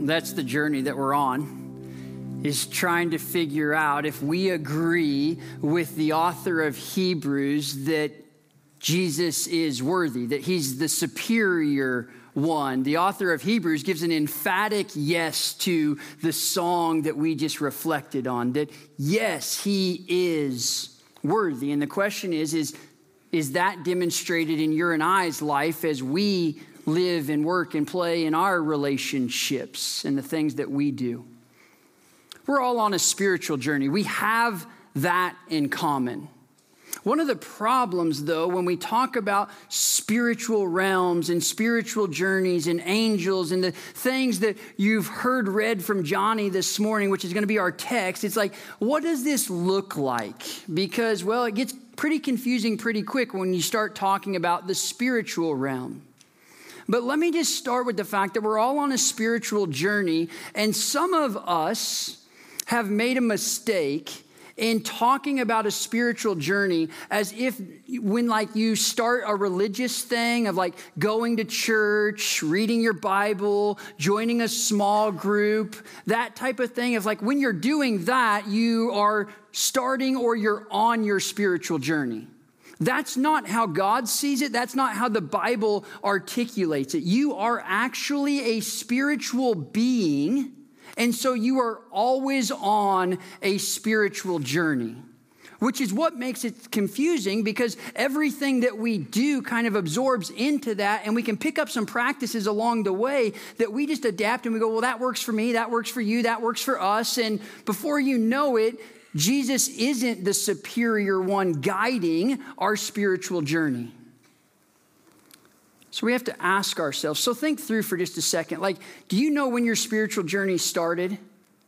that's the journey that we're on, is trying to figure out if we agree with the author of Hebrews that Jesus is worthy, that he's the superior one. The author of Hebrews gives an emphatic yes to the song that we just reflected on, that yes, he is worthy. And the question is that demonstrated in your and I's life as we live and work and play in our relationships and the things that we do? We're all on a spiritual journey. We have that in common. One of the problems, though, when we talk about spiritual realms and spiritual journeys and angels and the things that you've heard read from Johnny this morning, which is going to be our text, it's like, what does this look like? Because, well, it gets pretty confusing pretty quick when you start talking about the spiritual realm. But let me just start with the fact that we're all on a spiritual journey, and some of us have made a mistake in talking about a spiritual journey as if when like you start a religious thing of like going to church, reading your Bible, joining a small group, that type of thing, of like when you're doing that, you are starting or you're on your spiritual journey. That's not how God sees it. That's not how the Bible articulates it. You are actually a spiritual being, and so you are always on a spiritual journey, which is what makes it confusing, because everything that we do kind of absorbs into that, and we can pick up some practices along the way that we just adapt and we go, well, that works for me, that works for you, that works for us. And before you know it, Jesus isn't the superior one guiding our spiritual journey. So we have to ask ourselves, so think through for just a second. Like, do you know when your spiritual journey started?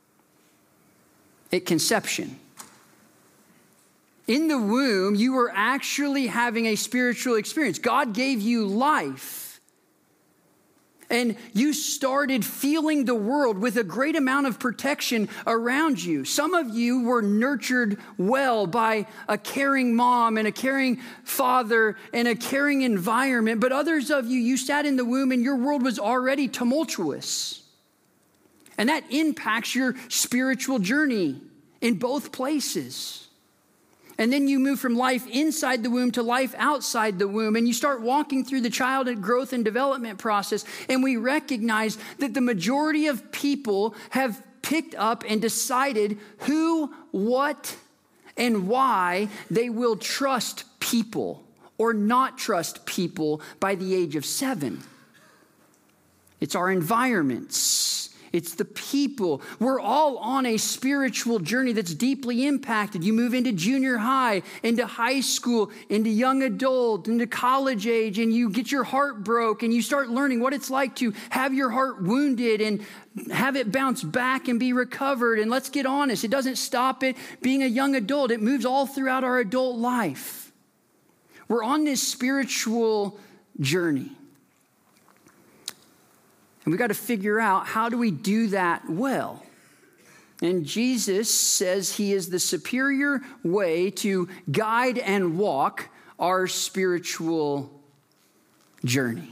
At conception. In the womb, you were actually having a spiritual experience. God gave you life. And you started feeling the world with a great amount of protection around you. Some of you were nurtured well by a caring mom and a caring father and a caring environment. But others of you, you sat in the womb and your world was already tumultuous. And that impacts your spiritual journey in both places. And then you move from life inside the womb to life outside the womb. And you start walking through the childhood growth and development process. And we recognize that the majority of people have picked up and decided who, what, and why they will trust people or not trust people by the age of 7. It's our environments. It's the people. We're all on a spiritual journey that's deeply impacted. You move into junior high, into high school, into young adult, into college age, and you get your heart broke, and you start learning what it's like to have your heart wounded and have it bounce back and be recovered. And let's get honest, it doesn't stop at being a young adult. It moves all throughout our adult life. We're on this spiritual journey. And we got to figure out, how do we do that well? And Jesus says he is the superior way to guide and walk our spiritual journey.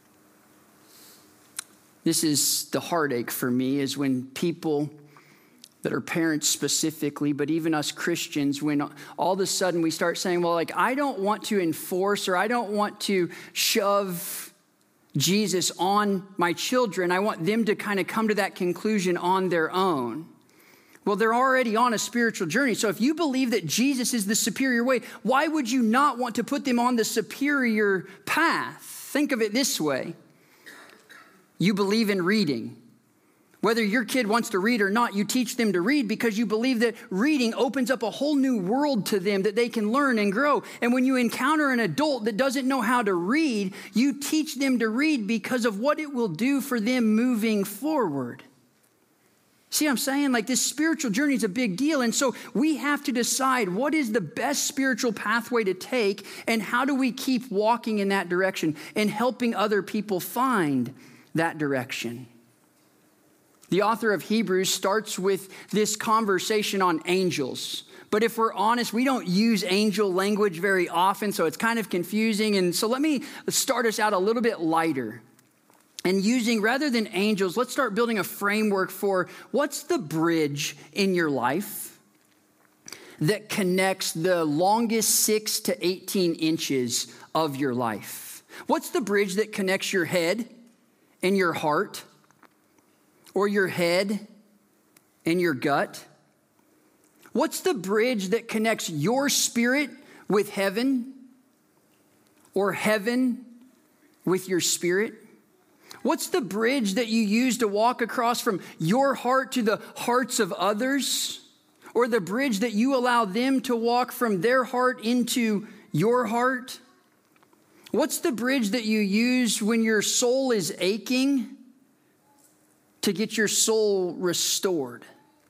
This is the heartache for me, is when people that are parents specifically, but even us Christians, when all of a sudden we start saying, well, like, I don't want to enforce, or I don't want to shove Jesus on my children. I want them to kind of come to that conclusion on their own. Well, they're already on a spiritual journey. So if you believe that Jesus is the superior way, why would you not want to put them on the superior path? Think of it this way. You believe in reading. Whether your kid wants to read or not, you teach them to read because you believe that reading opens up a whole new world to them that they can learn and grow. And when you encounter an adult that doesn't know how to read, you teach them to read because of what it will do for them moving forward. See what I'm saying? Like, this spiritual journey is a big deal. And so we have to decide what is the best spiritual pathway to take, and how do we keep walking in that direction and helping other people find that direction. The author of Hebrews starts with this conversation on angels. But if we're honest, we don't use angel language very often, so it's kind of confusing. And so let me start us out a little bit lighter. And rather than angels, let's start building a framework for what's the bridge in your life that connects the longest 6 to 18 inches of your life? What's the bridge that connects your head and your heart, or your head and your gut? What's the bridge that connects your spirit with heaven, or heaven with your spirit? What's the bridge that you use to walk across from your heart to the hearts of others, or the bridge that you allow them to walk from their heart into your heart? What's the bridge that you use when your soul is aching to get your soul restored?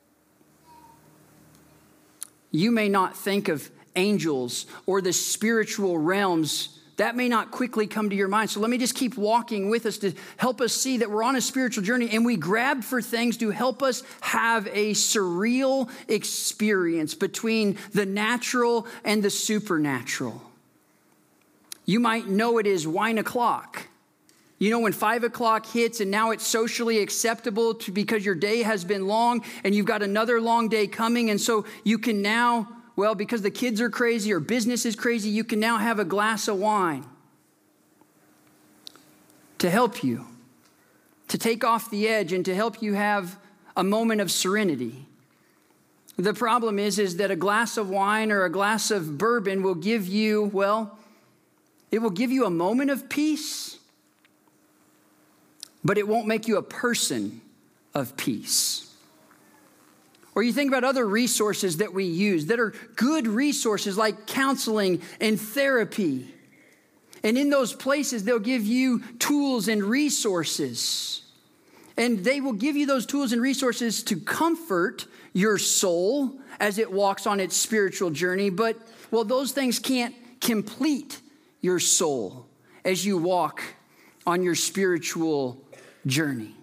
You may not think of angels or the spiritual realms. That may not quickly come to your mind. So let me just keep walking with us to help us see that we're on a spiritual journey, and we grab for things to help us have a surreal experience between the natural and the supernatural. You might know it as wine o'clock. You know, when 5 o'clock hits and now it's socially acceptable because your day has been long and you've got another long day coming. And so you can now, well, because the kids are crazy or business is crazy, you can now have a glass of wine to help you, to take off the edge and to help you have a moment of serenity. The problem is that a glass of wine or a glass of bourbon will give you, well, it will give you a moment of peace, but it won't make you a person of peace. Or you think about other resources that we use that are good resources like counseling and therapy. And in those places, they'll give you tools and resources. And they will give you those tools and resources to comfort your soul as it walks on its spiritual journey. But, well, those things can't complete your soul as you walk on your spiritual journey.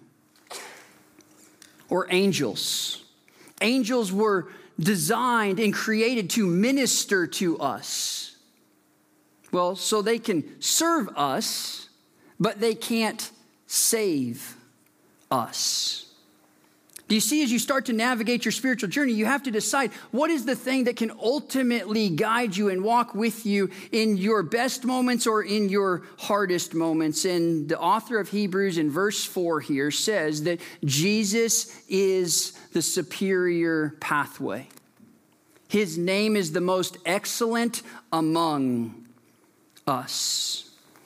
Or angels. Angels were designed and created to minister to us. Well, so they can serve us, but they can't save us. Do you see, as you start to navigate your spiritual journey, you have to decide what is the thing that can ultimately guide you and walk with you in your best moments or in your hardest moments. And the author of Hebrews in verse 4 here says that Jesus is the superior pathway. His name is the most excellent among us.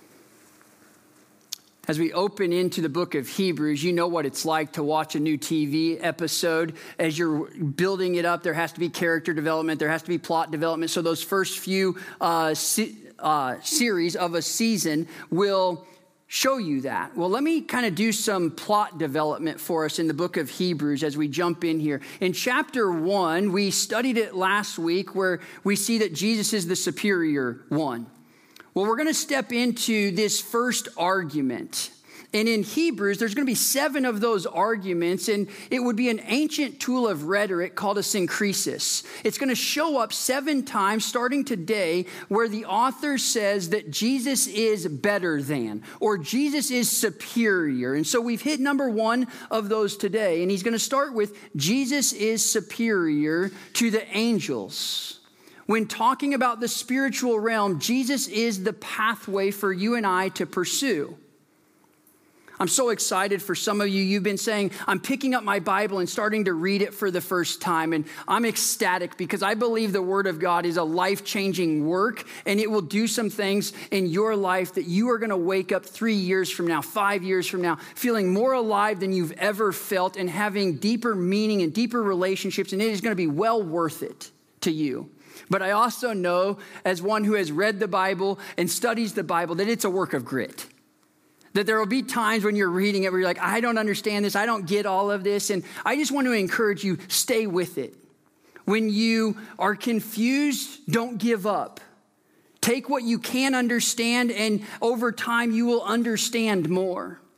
As we open into the book of Hebrews, you know what it's like to watch a new TV episode. As you're building it up, there has to be character development. There has to be plot development. So those first few series of a season will show you that. Well, let me kind of do some plot development for us in the book of Hebrews as we jump in here. In chapter 1, we studied it last week where we see that Jesus is the superior one. Well, we're going to step into this first argument. And in Hebrews, there's going to be 7 of those arguments, and it would be an ancient tool of rhetoric called a synkresis. It's going to show up 7 times starting today where the author says that Jesus is better than, or Jesus is superior. And so we've hit number 1 of those today, and he's going to start with Jesus is superior to the angels. When talking about the spiritual realm, Jesus is the pathway for you and I to pursue. I'm so excited for some of you. You've been saying, I'm picking up my Bible and starting to read it for the first time. And I'm ecstatic because I believe the Word of God is a life-changing work, and it will do some things in your life that you are going to wake up 3 years from now, 5 years from now, feeling more alive than you've ever felt and having deeper meaning and deeper relationships. And it is going to be well worth it to you. But I also know, as one who has read the Bible and studies the Bible, that it's a work of grit. That there will be times when you're reading it where you're like, I don't understand this. I don't get all of this. And I just want to encourage you, stay with it. When you are confused, don't give up. Take what you can understand, and over time, you will understand more.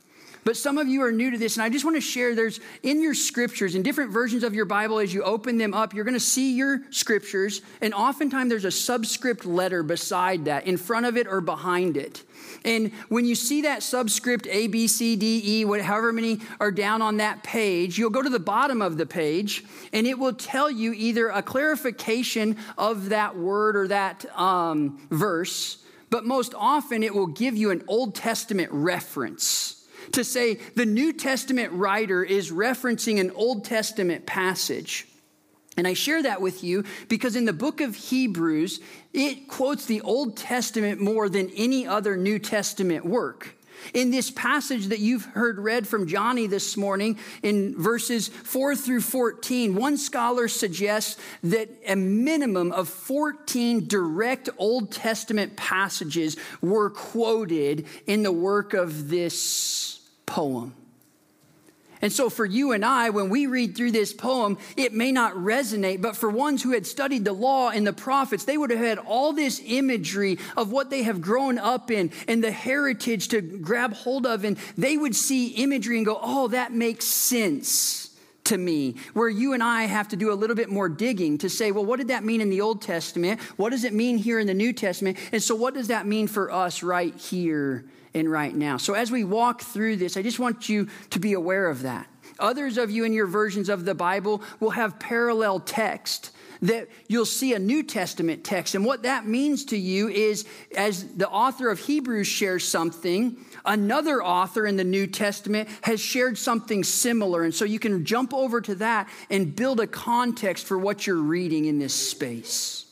But some of you are new to this, and I just want to share, there's in your scriptures, in different versions of your Bible, as you open them up, you're going to see your scriptures, and oftentimes there's a subscript letter beside that, in front of it or behind it. And when you see that subscript A, B, C, D, E, however many are down on that page, you'll go to the bottom of the page, and it will tell you either a clarification of that word or that verse, but most often it will give you an Old Testament reference to say the New Testament writer is referencing an Old Testament passage. And I share that with you because in the book of Hebrews, it quotes the Old Testament more than any other New Testament work. In this passage that you've heard read from Johnny this morning, in verses 4 through 14, one scholar suggests that a minimum of 14 direct Old Testament passages were quoted in the work of this poem. And so for you and I, when we read through this poem, it may not resonate, but for ones who had studied the law and the prophets, they would have had all this imagery of what they have grown up in and the heritage to grab hold of, and they would see imagery and go, oh, that makes sense to me. Where you and I have to do a little bit more digging to say, well, what did that mean in the Old Testament? What does it mean here in the New Testament? And so what does that mean for us right here and right now? So as we walk through this, I just want you to be aware of that. Others of you in your versions of the Bible will have parallel text that you'll see a New Testament text. And what that means to you is, as the author of Hebrews shares something, another author in the New Testament has shared something similar. And so you can jump over to that and build a context for what you're reading in this space.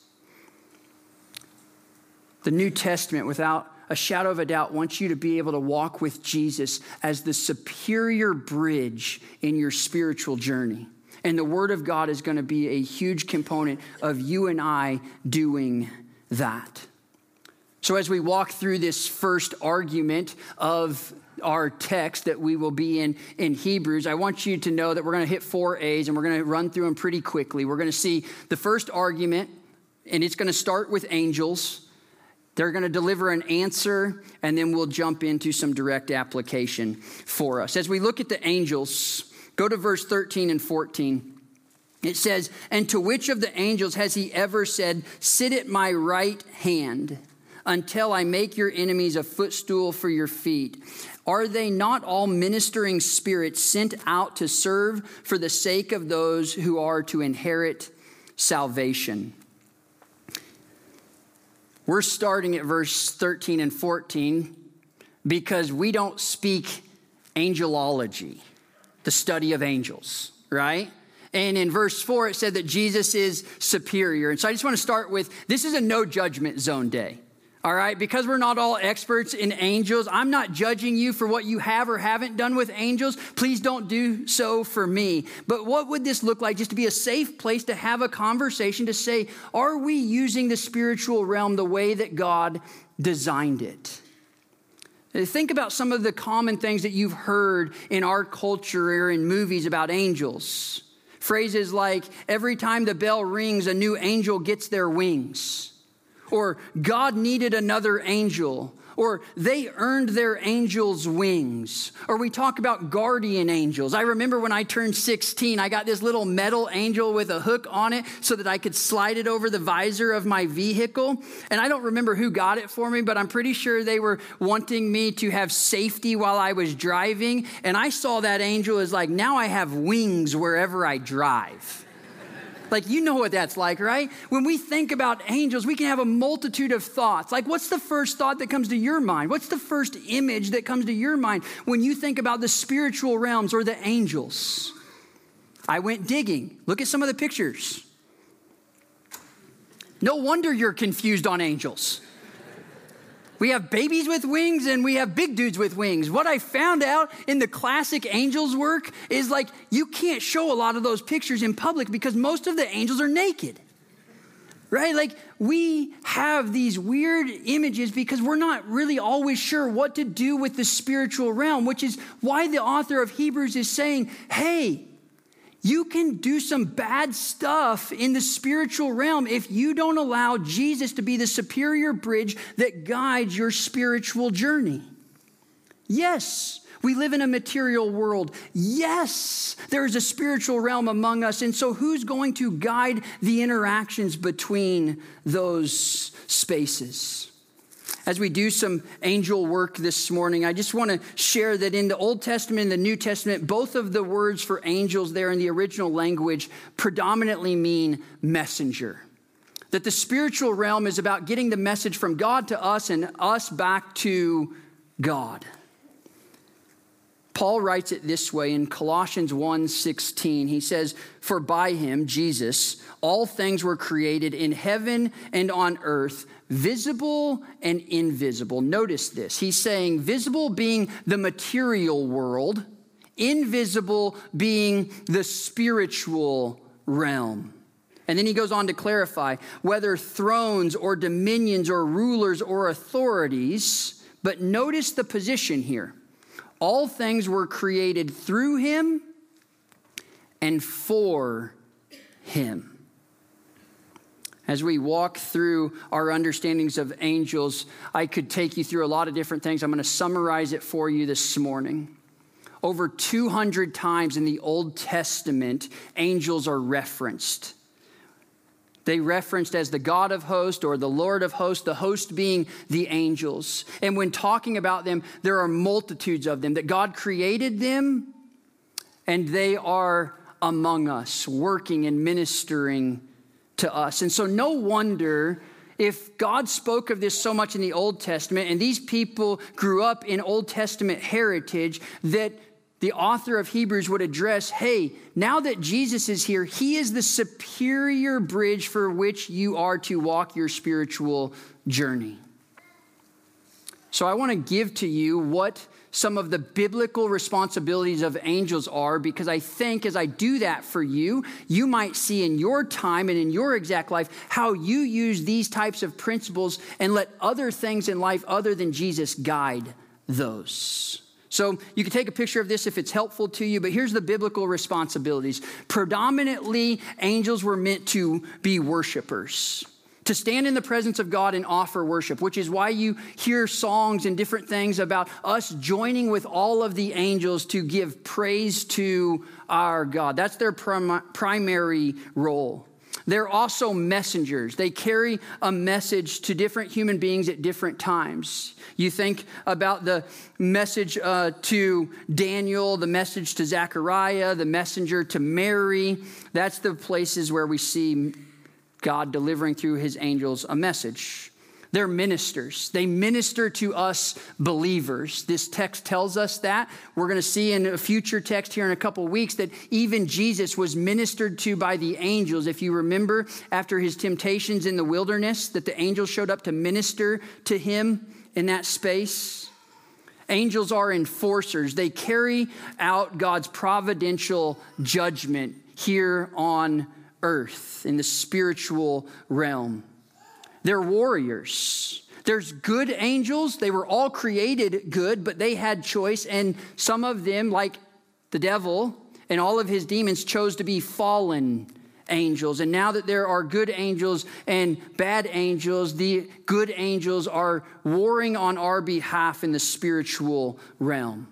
The New Testament, without a shadow of a doubt, wants you to be able to walk with Jesus as the superior bridge in your spiritual journey. And the Word of God is going to be a huge component of you and I doing that. So as we walk through this first argument of our text that we will be in Hebrews, I want you to know that we're going to hit 4 A's and we're going to run through them pretty quickly. We're going to see the first argument, and it's going to start with angels. They're going to deliver an answer, and then we'll jump into some direct application for us. As we look at the angels, go to verse 13 and 14. It says, "And to which of the angels has he ever said, 'Sit at my right hand until I make your enemies a footstool for your feet'? Are they not all ministering spirits sent out to serve for the sake of those who are to inherit salvation?" We're starting at verse 13 and 14 because we don't speak angelology, the study of angels, right? And in verse 4, it said that Jesus is superior. And so I just want to start with, this is a no judgment zone day. All right, because we're not all experts in angels, I'm not judging you for what you have or haven't done with angels. Please don't do so for me. But what would this look like just to be a safe place to have a conversation to say, are we using the spiritual realm the way that God designed it? Think about some of the common things that you've heard in our culture or in movies about angels. Phrases like, every time the bell rings, a new angel gets their wings. Or God needed another angel. Or they earned their angel's wings. Or we talk about guardian angels. I remember when I turned 16, I got this little metal angel with a hook on it so that I could slide it over the visor of my vehicle. And I don't remember who got it for me, but I'm pretty sure they were wanting me to have safety while I was driving. And I saw that angel as like, now I have wings wherever I drive. Like, you know what that's like, right? When we think about angels, we can have a multitude of thoughts. Like, what's the first thought that comes to your mind? What's the first image that comes to your mind when you think about the spiritual realms or the angels? I went digging. Look at some of the pictures. No wonder you're confused on angels. We have babies with wings and we have big dudes with wings. What I found out in the classic angels work is like you can't show a lot of those pictures in public because most of the angels are naked. Right? Like we have these weird images because we're not really always sure what to do with the spiritual realm, which is why the author of Hebrews is saying, hey, you can do some bad stuff in the spiritual realm if you don't allow Jesus to be the superior bridge that guides your spiritual journey. Yes, We live in a material world. Yes, there is a spiritual realm among us. And so who's going to guide the interactions between those spaces? As we do some angel work this morning, I just want to share that in the Old Testament and the New Testament, both of the words for angels there in the original language predominantly mean messenger. That the spiritual realm is about getting the message from God to us and us back to God. Paul writes it this way in Colossians 1:16. He says, "For by him, Jesus, all things were created in heaven and on earth, visible and invisible." Notice this. He's saying visible being the material world, invisible being the spiritual realm. And then he goes on to clarify whether thrones or dominions or rulers or authorities, but notice the position here. All things were created through him and for him. As we walk through our understandings of angels, I could take you through a lot of different things. I'm going to summarize it for you this morning. Over 200 times in the Old Testament, angels are referenced. They referenced as the God of hosts or the Lord of hosts, the host being the angels. And when talking about them, there are multitudes of them, that God created them and they are among us, working and ministering to us. And so no wonder if God spoke of this so much in the Old Testament and these people grew up in Old Testament heritage, that the author of Hebrews would address, hey, now that Jesus is here, he is the superior bridge for which you are to walk your spiritual journey. So I want to give to you what some of the biblical responsibilities of angels are, because I think as I do that for you, you might see in your time and in your exact life how you use these types of principles and let other things in life other than Jesus guide those. So you can take a picture of this if it's helpful to you, but here's the biblical responsibilities. Predominantly, angels were meant to be worshipers, to stand in the presence of God and offer worship, which is why you hear songs and different things about us joining with all of the angels to give praise to our God. That's their primary role. They're also messengers. They carry a message to different human beings at different times. You think about the message to Daniel, the message to Zechariah, the messenger to Mary. That's the places where we see God delivering through his angels a message. They're ministers. They minister to us believers. This text tells us that. We're going to see in a future text here in a couple of weeks that even Jesus was ministered to by the angels. If you remember, after his temptations in the wilderness, that the angels showed up to minister to him in that space. Angels are enforcers. They carry out God's providential judgment here on earth in the spiritual realm. They're warriors. There's good angels. They were all created good, but they had choice. And some of them, like the devil and all of his demons, chose to be fallen angels. And now that there are good angels and bad angels, the good angels are warring on our behalf in the spiritual realm.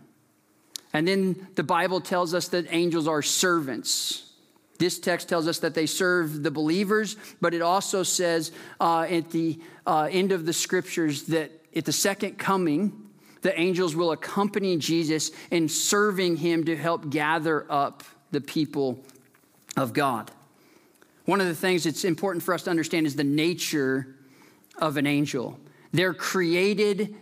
And then the Bible tells us that angels are servants. This text tells us that they serve the believers, but it also says at the end of the scriptures that at the second coming, the angels will accompany Jesus in serving him to help gather up the people of God. One of the things that's important for us to understand is the nature of an angel. They're created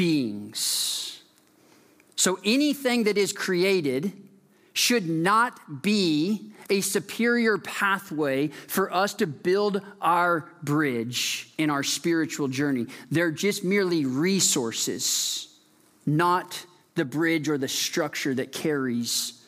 beings. So anything that is created should not be a superior pathway for us to build our bridge in our spiritual journey. They're just merely resources, not the bridge or the structure that carries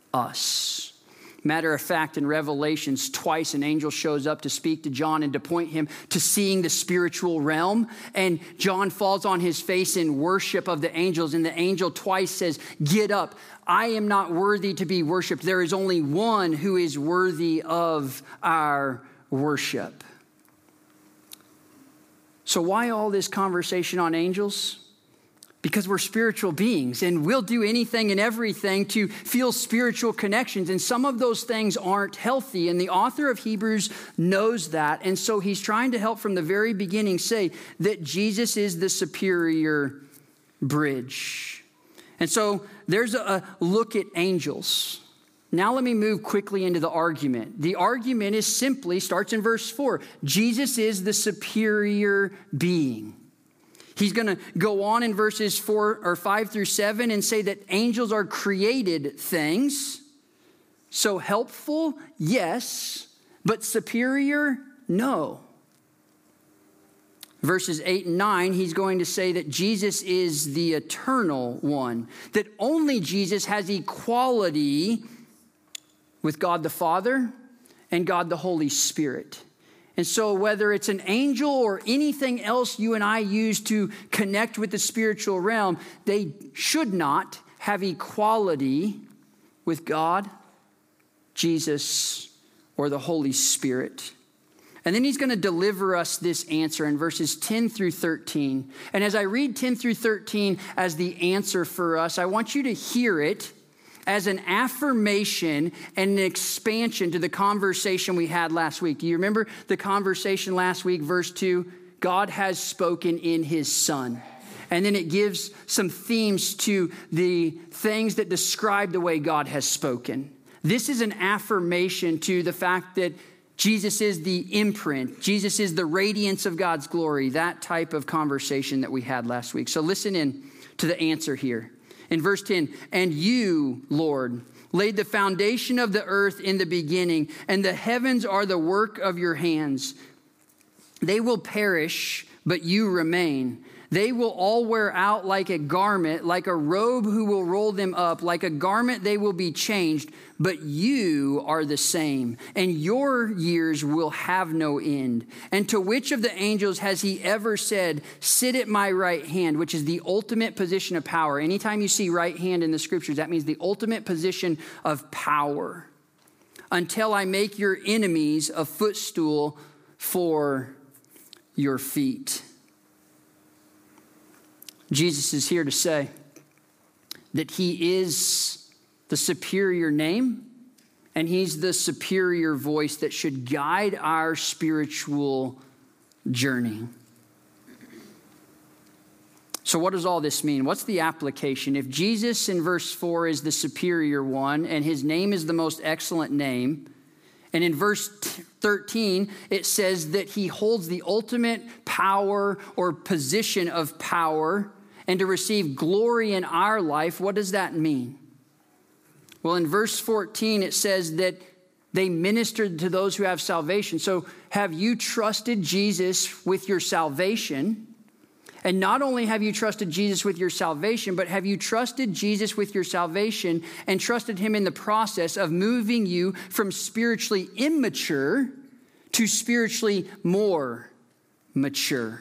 us. Matter of fact, in Revelations, twice an angel shows up to speak to John and to point him to seeing the spiritual realm. And John falls on his face in worship of the angels. And the angel twice says, "Get up. I am not worthy to be worshiped. There is only one who is worthy of our worship." So why all this conversation on angels? because we're spiritual beings and we'll do anything and everything to feel spiritual connections. And some of those things aren't healthy. And the author of Hebrews knows that. And so he's trying to help from the very beginning say that Jesus is the superior bridge. And so there's a look at angels. Now let me move quickly into the argument. The argument is simply, starts in verse 4. Jesus is the superior being. He's going to go on in verses 5 through 7 and say that angels are created things. So helpful, yes, but superior, no. Verses 8 and 9, he's going to say that Jesus is the eternal one, that only Jesus has equality with God the Father and God the Holy Spirit. And so whether it's an angel or anything else you and I use to connect with the spiritual realm, they should not have equality with God, Jesus, or the Holy Spirit. And then he's going to deliver us this answer in verses 10 through 13. And as I read 10 through 13 as the answer for us, I want you to hear it as an affirmation and an expansion to the conversation we had last week. Do you remember the conversation last week, verse 2? God has spoken in his Son. And then it gives some themes to the things that describe the way God has spoken. This is an affirmation to the fact that Jesus is the imprint. Jesus is the radiance of God's glory. That type of conversation that we had last week. So listen in to the answer here. In verse 10, and you, Lord, laid the foundation of the earth in the beginning, and the heavens are the work of your hands. They will perish, but you remain. They will all wear out like a garment, like a robe who will roll them up. Like a garment they will be changed, but you are the same, and your years will have no end. And to which of the angels has he ever said, sit at my right hand, which is the ultimate position of power? Anytime you see right hand in the scriptures, that means the ultimate position of power. Until I make your enemies a footstool for your feet. Jesus is here to say that he is the superior name and he's the superior voice that should guide our spiritual journey. So what does all this mean? What's the application? If Jesus in verse 4 is the superior one and his name is the most excellent name, and in verse 13, it says that he holds the ultimate power or position of power and to receive glory in our life. What does that mean? Well, in verse 14, it says that they ministered to those who have salvation. So have you trusted Jesus with your salvation? And not only have you trusted Jesus with your salvation, but have you trusted Jesus with your salvation and trusted him in the process of moving you from spiritually immature to spiritually more mature?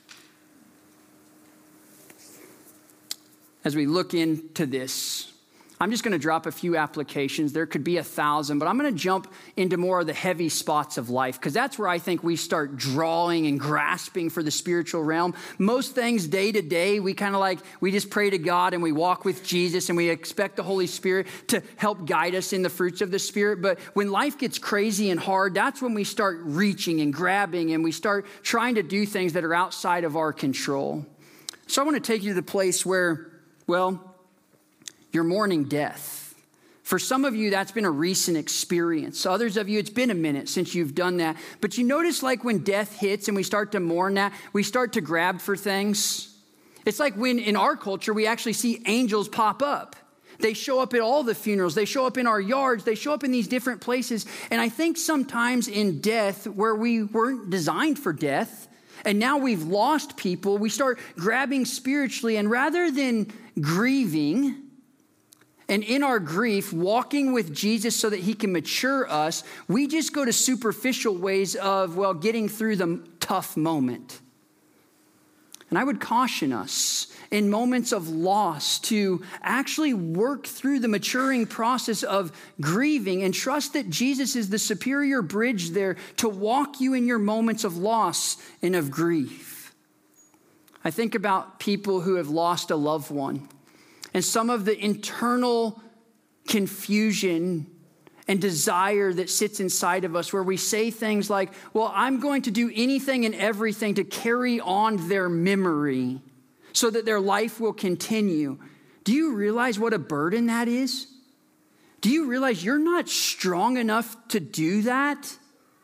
As we look into this, I'm just going to drop a few applications. There could be 1,000, but I'm going to jump into more of the heavy spots of life because that's where I think we start drawing and grasping for the spiritual realm. Most things day to day, we just pray to God and we walk with Jesus and we expect the Holy Spirit to help guide us in the fruits of the Spirit. But when life gets crazy and hard, that's when we start reaching and grabbing and we start trying to do things that are outside of our control. So I want to take you to the place where, you're mourning death. For some of you, that's been a recent experience. Others of you, it's been a minute since you've done that. But you notice like when death hits and we start to mourn that, we start to grab for things. It's like when in our culture, we actually see angels pop up. They show up at all the funerals. They show up in our yards. They show up in these different places. And I think sometimes in death, where we weren't designed for death, and now we've lost people, we start grabbing spiritually. And rather than grieving, and in our grief, walking with Jesus so that he can mature us, we just go to superficial ways of, getting through the tough moment. And I would caution us in moments of loss to actually work through the maturing process of grieving and trust that Jesus is the superior bridge there to walk you in your moments of loss and of grief. I think about people who have lost a loved one and some of the internal confusion and desire that sits inside of us where we say things like, well, I'm going to do anything and everything to carry on their memory so that their life will continue. Do you realize what a burden that is? Do you realize you're not strong enough to do that?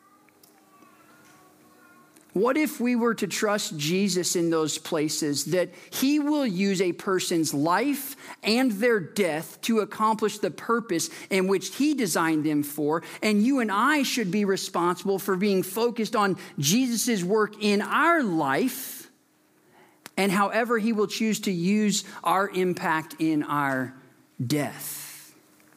What if we were to trust Jesus in those places, that he will use a person's life and their death to accomplish the purpose in which he designed them for, and you and I should be responsible for being focused on Jesus' work in our life and however he will choose to use our impact in our death.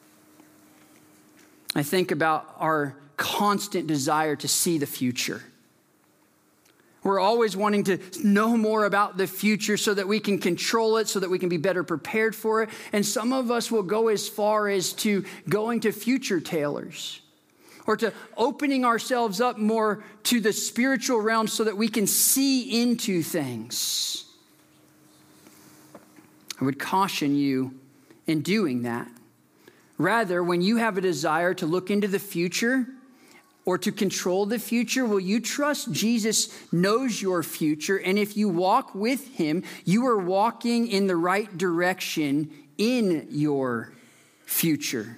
I think about our constant desire to see the future. We're always wanting to know more about the future so that we can control it, so that we can be better prepared for it. And some of us will go as far as to going to future tellers or to opening ourselves up more to the spiritual realm so that we can see into things. I would caution you in doing that. Rather, when you have a desire to look into the future or to control the future, will you trust Jesus knows your future? And if you walk with him, you are walking in the right direction in your future.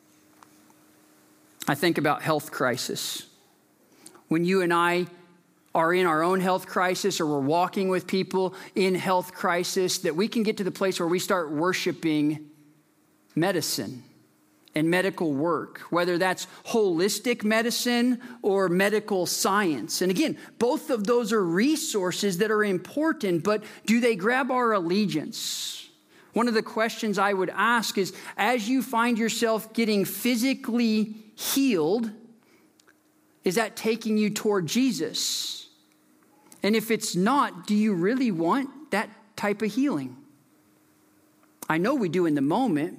I think about health crisis. When you and I are in our own health crisis or we're walking with people in health crisis, that we can get to the place where we start worshiping medicine and medical work, whether that's holistic medicine or medical science. And again, both of those are resources that are important, but do they grab our allegiance? One of the questions I would ask is, as you find yourself getting physically healed, is that taking you toward Jesus? And if it's not, do you really want that type of healing? I know we do in the moment.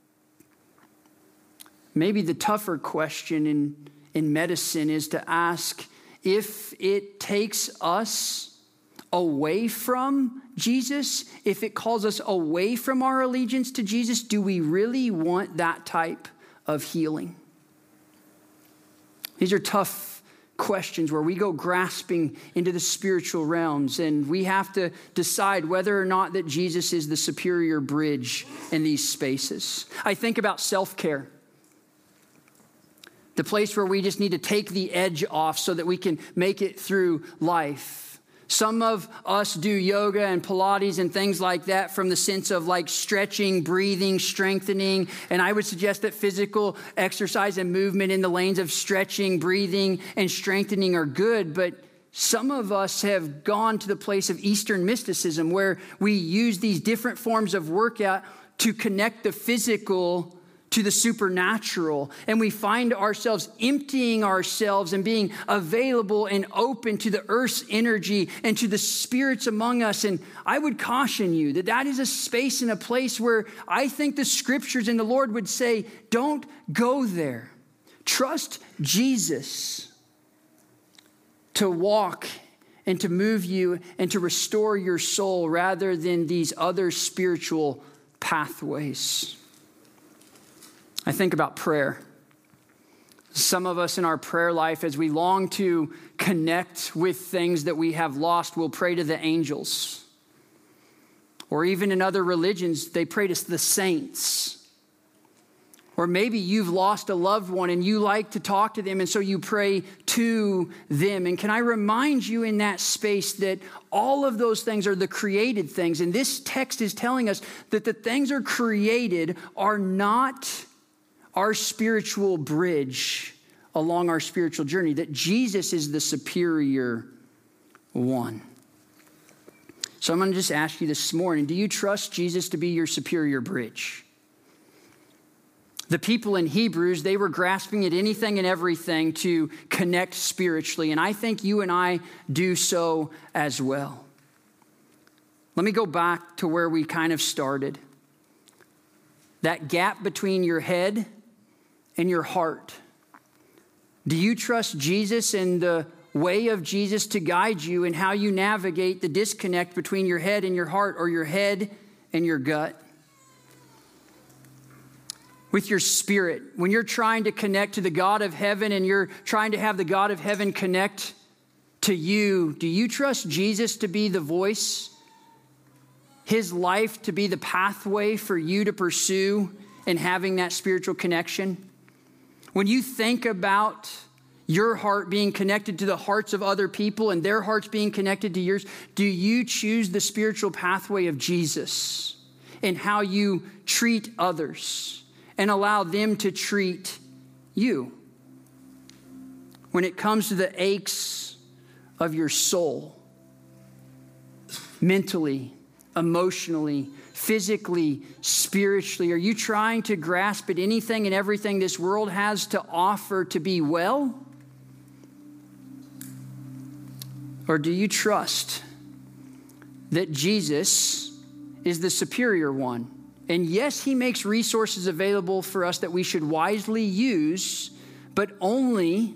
Maybe the tougher question in medicine is to ask, if it takes us away from Jesus, if it calls us away from our allegiance to Jesus, do we really want that type of healing? These are tough questions where we go grasping into the spiritual realms, and we have to decide whether or not that Jesus is the superior bridge in these spaces. I think about self-care. The place where we just need to take the edge off so that we can make it through life. Some of us do yoga and Pilates and things like that from the sense of like stretching, breathing, strengthening. And I would suggest that physical exercise and movement in the lanes of stretching, breathing, and strengthening are good. But some of us have gone to the place of Eastern mysticism where we use these different forms of workout to connect the physical to the supernatural, and we find ourselves emptying ourselves and being available and open to the earth's energy and to the spirits among us. And I would caution you that that is a space and a place where I think the scriptures and the Lord would say, don't go there. Trust Jesus to walk and to move you and to restore your soul rather than these other spiritual pathways. I think about prayer. Some of us in our prayer life, as we long to connect with things that we have lost, will pray to the angels. Or even in other religions, they pray to the saints. Or maybe you've lost a loved one and you like to talk to them, and so you pray to them. And can I remind you in that space that all of those things are the created things. And this text is telling us that the things are created are not our spiritual bridge along our spiritual journey, that Jesus is the superior one. So I'm going to just ask you this morning, do you trust Jesus to be your superior bridge? The people in Hebrews, they were grasping at anything and everything to connect spiritually, and I think you and I do so as well. Let me go back to where we kind of started. That gap between your head and your heart. Do you trust Jesus in the way of Jesus to guide you in how you navigate the disconnect between your head and your heart, or your head and your gut. With your spirit, when you're trying to connect to the God of heaven and you're trying to have the God of heaven connect to you, do you trust Jesus to be the voice, his life to be the pathway for you to pursue in having that spiritual connection? When you think about your heart being connected to the hearts of other people and their hearts being connected to yours, do you choose the spiritual pathway of Jesus in how you treat others and allow them to treat you? When it comes to the aches of your soul, mentally, emotionally, physically, spiritually, are you trying to grasp at anything and everything this world has to offer to be well? Or do you trust that Jesus is the superior one? And yes, he makes resources available for us that we should wisely use, but only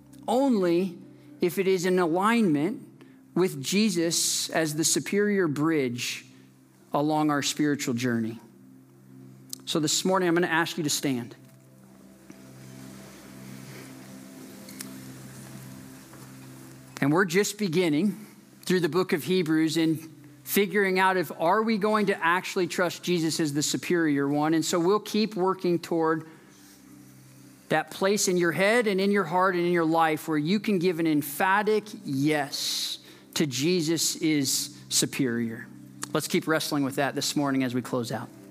if it is in alignment with Jesus as the superior bridge along our spiritual journey. So this morning, I'm going to ask you to stand. And we're just beginning through the book of Hebrews in figuring out if are we going to actually trust Jesus as the superior one. And so we'll keep working toward that place in your head and in your heart and in your life where you can give an emphatic yes to Jesus is superior. Let's keep wrestling with that this morning as we close out.